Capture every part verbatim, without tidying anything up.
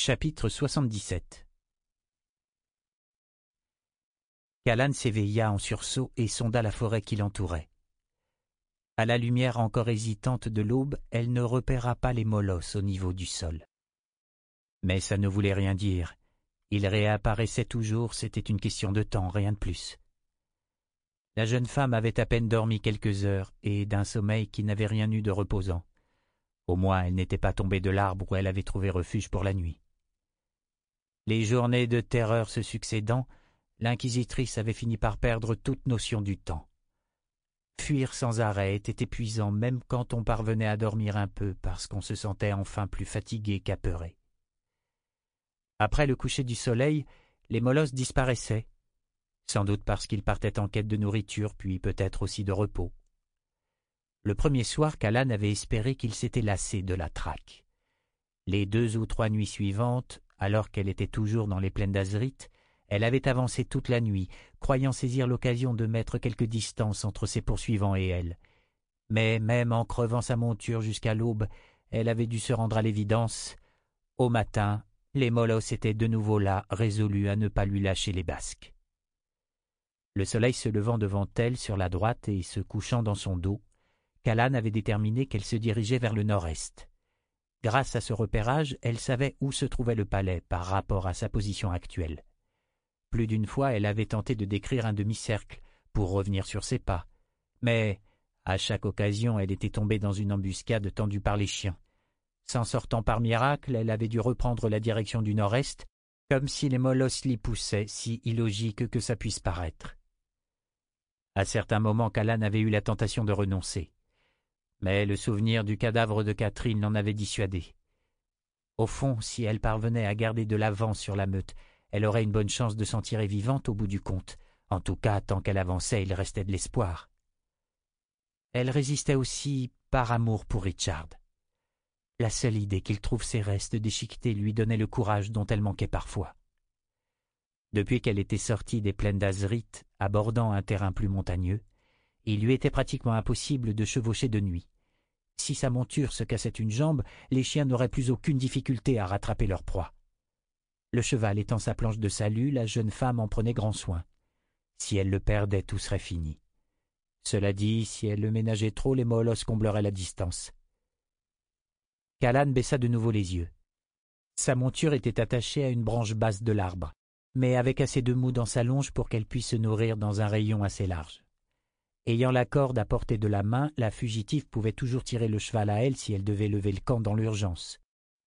Chapitre soixante-dix-sept. Callan s'éveilla en sursaut et sonda la forêt qui l'entourait. À la lumière encore hésitante de l'aube, elle ne repéra pas les molosses au niveau du sol. Mais ça ne voulait rien dire. Ils réapparaissaient toujours, c'était une question de temps, rien de plus. La jeune femme avait à peine dormi quelques heures, et d'un sommeil qui n'avait rien eu de reposant. Au moins elle n'était pas tombée de l'arbre où elle avait trouvé refuge pour la nuit. Les journées de terreur se succédant, l'inquisitrice avait fini par perdre toute notion du temps. Fuir sans arrêt était épuisant même quand on parvenait à dormir un peu parce qu'on se sentait enfin plus fatigué qu'apeuré. Après le coucher du soleil, les molosses disparaissaient, sans doute parce qu'ils partaient en quête de nourriture puis peut-être aussi de repos. Le premier soir, Callan avait espéré qu'il s'était lassé de la traque. Les deux ou trois nuits suivantes, alors qu'elle était toujours dans les plaines d'Azrith, elle avait avancé toute la nuit, croyant saisir l'occasion de mettre quelque distance entre ses poursuivants et elle. Mais même en crevant sa monture jusqu'à l'aube, elle avait dû se rendre à l'évidence. Au matin, les molosses étaient de nouveau là, résolus à ne pas lui lâcher les basques. Le soleil se levant devant elle sur la droite et se couchant dans son dos, Callan avait déterminé qu'elle se dirigeait vers le nord-est. Grâce à ce repérage, elle savait où se trouvait le palais par rapport à sa position actuelle. Plus d'une fois, elle avait tenté de décrire un demi-cercle pour revenir sur ses pas, mais à chaque occasion, elle était tombée dans une embuscade tendue par les chiens. S'en sortant par miracle, elle avait dû reprendre la direction du nord-est, comme si les molosses l'y poussaient, si illogique que ça puisse paraître. À certains moments, Callan avait eu la tentation de renoncer. Mais le souvenir du cadavre de Catherine l'en avait dissuadé. Au fond, si elle parvenait à garder de l'avance sur la meute, elle aurait une bonne chance de s'en tirer vivante au bout du compte. En tout cas, tant qu'elle avançait, il restait de l'espoir. Elle résistait aussi par amour pour Richard. La seule idée qu'il trouve ses restes déchiquetés lui donnait le courage dont elle manquait parfois. Depuis qu'elle était sortie des plaines d'Azrith, abordant un terrain plus montagneux, il lui était pratiquement impossible de chevaucher de nuit. Si sa monture se cassait une jambe, les chiens n'auraient plus aucune difficulté à rattraper leur proie. Le cheval étant sa planche de salut, la jeune femme en prenait grand soin. Si elle le perdait, tout serait fini. Cela dit, si elle le ménageait trop, les molosses combleraient la distance. Callan baissa de nouveau les yeux. Sa monture était attachée à une branche basse de l'arbre, mais avec assez de mou dans sa longe pour qu'elle puisse se nourrir dans un rayon assez large. Ayant la corde à portée de la main, la fugitive pouvait toujours tirer le cheval à elle si elle devait lever le camp dans l'urgence.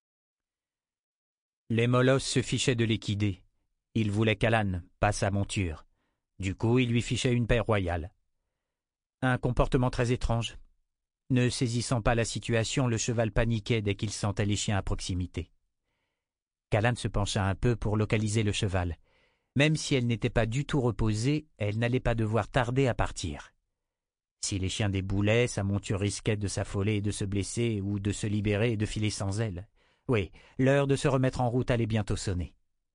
Les molosses se fichaient de l'équidé. Ils voulaient Callan, pas sa monture. Du coup, ils lui fichaient une paix royale. Un comportement très étrange. Ne saisissant pas la situation, le cheval paniquait dès qu'il sentait les chiens à proximité. Callan se pencha un peu pour localiser le cheval. Même si elle n'était pas du tout reposée, elle n'allait pas devoir tarder à partir. Si les chiens déboulaient, sa monture risquait de s'affoler et de se blesser ou de se libérer et de filer sans elle. Oui, l'heure de se remettre en route allait bientôt sonner.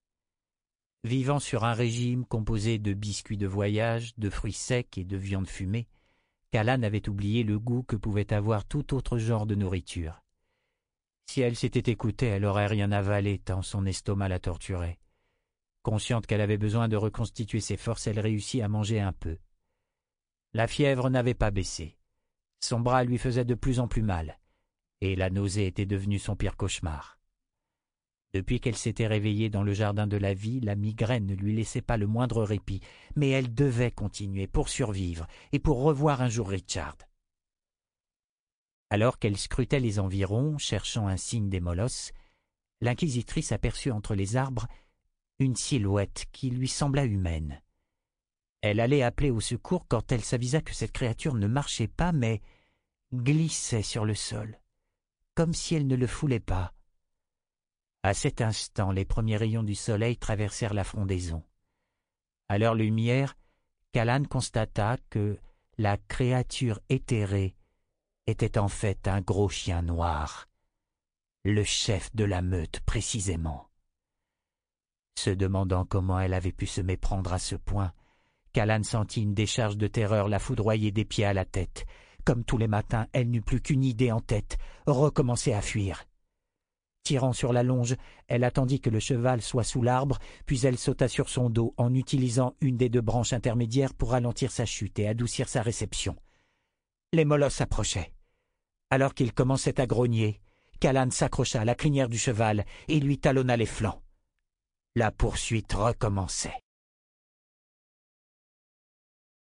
Vivant sur un régime composé de biscuits de voyage, de fruits secs et de viande fumée, Callan avait oublié le goût que pouvait avoir tout autre genre de nourriture. Si elle s'était écoutée, elle aurait rien avalé tant son estomac la torturait. Consciente qu'elle avait besoin de reconstituer ses forces, elle réussit à manger un peu. La fièvre n'avait pas baissé. Son bras lui faisait de plus en plus mal, et la nausée était devenue son pire cauchemar. Depuis qu'elle s'était réveillée dans le jardin de la vie, la migraine ne lui laissait pas le moindre répit, mais elle devait continuer pour survivre et pour revoir un jour Richard. Alors qu'elle scrutait les environs, cherchant un signe des molosses, l'inquisitrice aperçut entre les arbres une silhouette qui lui sembla humaine. Elle allait appeler au secours quand elle s'avisa que cette créature ne marchait pas, mais glissait sur le sol, comme si elle ne le foulait pas. À cet instant, les premiers rayons du soleil traversèrent la frondaison. À leur lumière, Callan constata que la créature éthérée était en fait un gros chien noir, le chef de la meute précisément. Se demandant comment elle avait pu se méprendre à ce point, Callan sentit une décharge de terreur la foudroyer des pieds à la tête. Comme tous les matins, elle n'eut plus qu'une idée en tête, recommencer à fuir. Tirant sur la longe, elle attendit que le cheval soit sous l'arbre, puis elle sauta sur son dos en utilisant une des deux branches intermédiaires pour ralentir sa chute et adoucir sa réception. Les molosses s'approchaient. Alors qu'il commençait à grogner, Callan s'accrocha à la crinière du cheval et lui talonna les flancs. La poursuite recommençait.